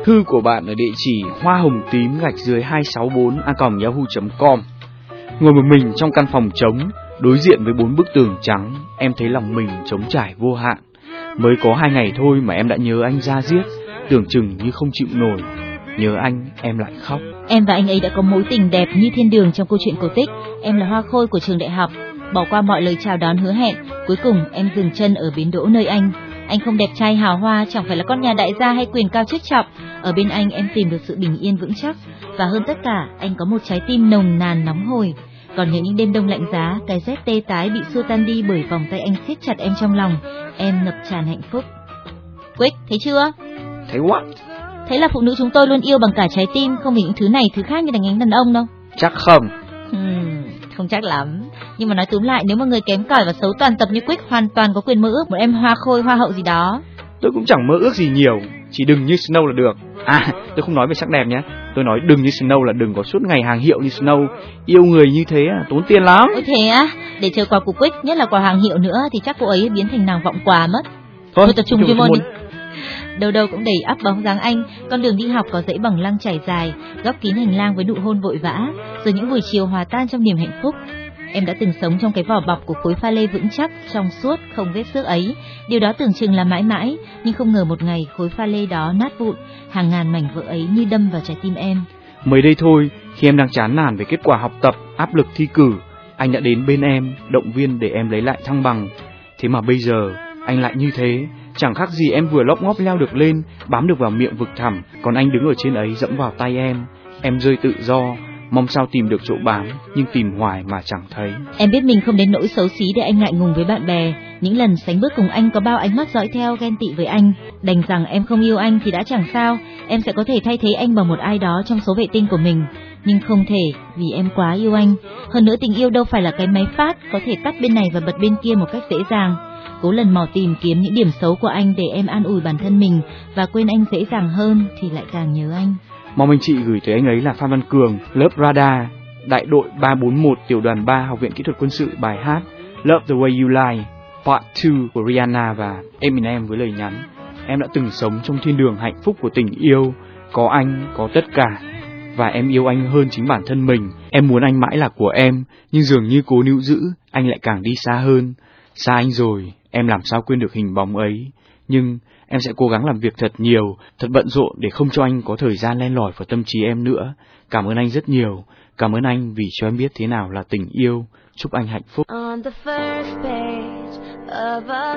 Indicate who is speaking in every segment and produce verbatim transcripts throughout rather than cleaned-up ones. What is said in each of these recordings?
Speaker 1: Thư của bạn ở địa chỉ hoa hồng tím gạch dưới hai sáu bốn a còng yahoo chấm com. Ngồi một mình trong căn phòng trống, đối diện với bốn bức tường trắng, em thấy lòng mình trống trải vô hạn. Mới có hai ngày thôi mà em đã nhớ anh ra diết, tưởng chừng như không chịu nổi. Nhớ anh, em lại khóc.
Speaker 2: Em và anh ấy đã có mối tình đẹp như thiên đường trong câu chuyện cổ tích. Em là hoa khôi của trường đại học. Bỏ qua mọi lời chào đón hứa hẹn, cuối cùng em dừng chân ở bến đỗ nơi anh. Anh không đẹp trai hào hoa, chẳng phải là con nhà đại gia hay quyền cao chức trọng. Ở bên anh em tìm được sự bình yên vững chắc. Và hơn tất cả, anh có một trái tim nồng nàn nóng hổi. Còn nhớ những đêm đông lạnh giá, cái rét tê tái bị xua tan đi bởi vòng tay anh siết chặt em trong lòng. Em ngập tràn hạnh phúc. Quick, thấy chưa?
Speaker 1: Thấy what?
Speaker 2: Thấy là phụ nữ chúng tôi luôn yêu bằng cả trái tim, không vì những thứ này thứ khác như đánh đánh đàn ông đâu.
Speaker 1: Chắc không.
Speaker 2: Hmm, không chắc lắm. Nhưng mà nói túm lại, nếu mà người kém cỏi và xấu toàn tập như Quick hoàn toàn có quyền mơ ước một em hoa khôi hoa hậu gì đó.
Speaker 1: Tôi cũng chẳng mơ ước gì nhiều, chỉ đừng như Snow là được. À, tôi không nói về sắc đẹp nhé. Tôi nói đừng như Snow là đừng có suốt ngày hàng hiệu như Snow. Yêu người như thế à, tốn tiền lắm.
Speaker 2: Ôi thế á? Để chờ quà của Quick, nhất là quà hàng hiệu nữa, thì chắc cô ấy biến thành nàng vọng quà mất.
Speaker 1: Thôi,
Speaker 2: Thôi tập trung chuyên môn
Speaker 1: muốn...
Speaker 2: đi. Đâu đâu cũng đầy ắp bóng dáng anh. Con đường đi học có dãy bằng lăng trải dài, góc kín hành lang với nụ hôn vội vã, rồi những buổi chiều hòa tan trong niềm hạnh phúc. Em đã từng sống trong cái vỏ bọc của khối pha lê vững chắc, trong suốt, không vết xước ấy. Điều đó tưởng chừng là mãi mãi, nhưng không ngờ một ngày khối pha lê đó nát vụn, hàng ngàn mảnh vỡ ấy như đâm vào trái tim em.
Speaker 1: Mới đây thôi, khi em đang chán nản về kết quả học tập, áp lực thi cử, anh đã đến bên em, động viên để em lấy lại thăng bằng. Thế mà bây giờ, anh lại như thế, chẳng khác gì em vừa lóp ngóp leo được lên, bám được vào miệng vực thẳm, còn anh đứng ở trên ấy dẫm vào tay em. Em rơi tự do, mong sao tìm được chỗ bám, nhưng tìm hoài mà chẳng thấy.
Speaker 2: Em biết mình không đến nỗi xấu xí để anh ngại ngùng với bạn bè. Những lần sánh bước cùng anh có bao ánh mắt dõi theo ghen tị với anh. Đành rằng em không yêu anh thì đã chẳng sao, em sẽ có thể thay thế anh bằng một ai đó trong số vệ tinh của mình. Nhưng không thể, vì em quá yêu anh. Hơn nữa tình yêu đâu phải là cái máy phát, có thể tắt bên này và bật bên kia một cách dễ dàng. Cố lần mò tìm kiếm những điểm xấu của anh để em an ủi bản thân mình và quên anh dễ dàng hơn thì lại càng nhớ anh.
Speaker 1: Mong anh chị gửi tới anh ấy là Phan Văn Cường, lớp Radar, đại đội ba bốn một, tiểu đoàn ba, Học viện Kỹ thuật Quân sự, bài hát Love the Way You Lie, Part hai của Rihanna và Eminem với lời nhắn: em đã từng sống trong thiên đường hạnh phúc của tình yêu, có anh, có tất cả, và em yêu anh hơn chính bản thân mình. Em muốn anh mãi là của em, nhưng dường như cố níu giữ, anh lại càng đi xa hơn. Xa anh rồi, em làm sao quên được hình bóng ấy. Nhưng em sẽ cố gắng làm việc thật nhiều, thật bận rộn để không cho anh có thời gian len lỏi vào tâm trí em nữa. Cảm ơn anh rất nhiều. Cảm ơn anh vì cho em biết thế nào là tình yêu. Chúc anh hạnh phúc.
Speaker 3: On the first page of a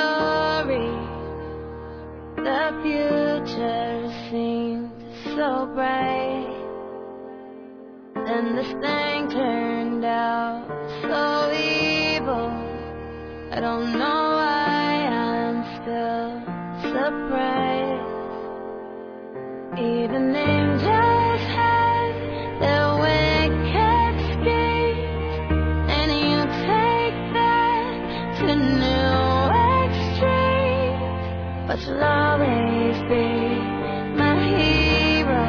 Speaker 3: story, the future seemed so bright, and this thing turned out so evil. I don't know why I'm still surprised. Even angels have their wicked schemes, and you take that to new extremes. But you'll always be my hero,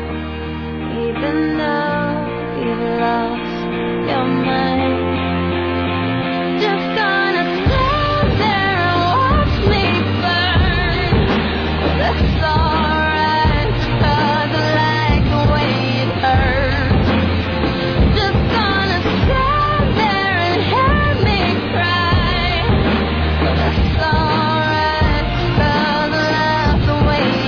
Speaker 3: even though you've lost your mind. Just gonna stand there and watch me burn. That's alright, 'cause I like the way it hurts. Just gonna stand there and hear me cry. That's alright, 'cause I love the way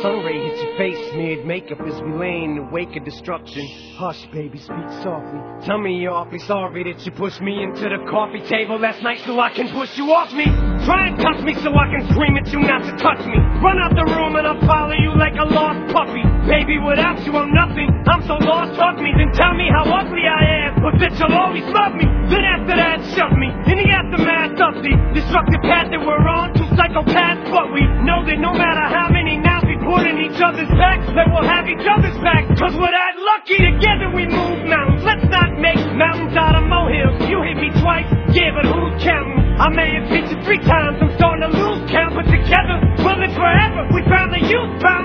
Speaker 4: sun ray hits your face, smeared makeup as we lay in the wake of destruction. Hush, baby, speak softly. Tell me you're awfully sorry that you pushed me into the coffee table last night so I can push you off me. Try and touch me so I can scream at you not to touch me. Run out the room and I'll follow you like a lost puppy. Baby, without you I'm nothing. I'm so lost, hug me, then tell me how ugly I am, but that you'll always love me. Then after that, shove me in the aftermath of the destructive path that we're on. Two psychopaths, but we know that no matter how many now we put in each other's backs, that we'll have each other's back. Cause we're that lucky, together we move mountains. Let's not make mountains out of molehills. You hit me twice, yeah, but who's counting? I may have hit you three times, I'm starting to lose count, but together we'll live forever. We found the youth, found